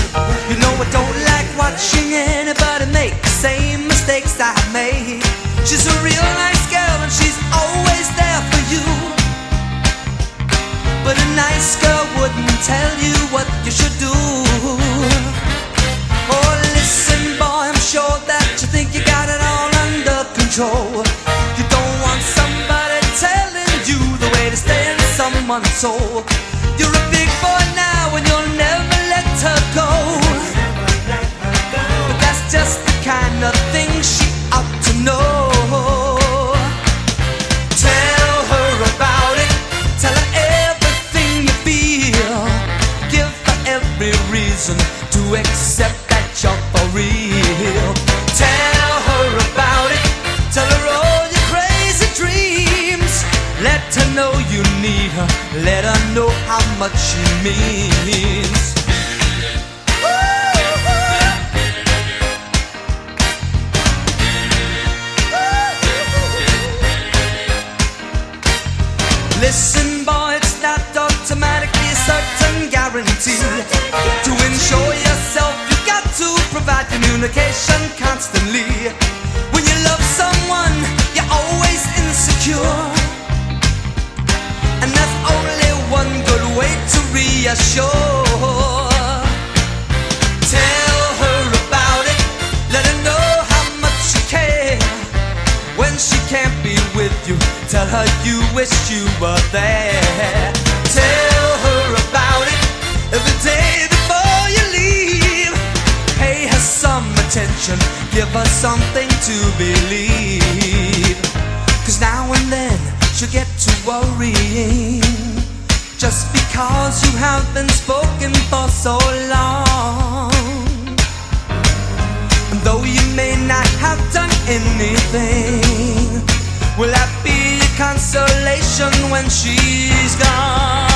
You know I don't like watching anybody make the same mistakes I made. She's a real nice girl and she's always there for you. But a nice girl wouldn't tell you what you should do. Oh, listen, boy, I'm sure that you think you got it all under control. You don't want somebody telling you the way to stay in someone's soul. You're a big boy now and you'll never let her go. But that's just the kind of thing she ought to know. Tell her about it. Tell her everything you feel. Give her every reason to accept that you're for real. Tell her about it. Tell her all your crazy dreams. Let her know you need her. Let her know how much she means. Listen, boy, it's not automatically a certain guarantee. To ensure yourself, you got to provide communication constantly. When you love someone, you're always insecure, and that's only one good way to reassure. Tell her about it. Let her know how much you care. When she can't be with you, tell her you wish you were there. Tell her about it every day before you leave. Pay her some attention, give her something to believe. 'Cause now and then she'll get to worrying, just because you haven't spoken for so long. And though you may not have done anything, will that be a consolation when she's gone?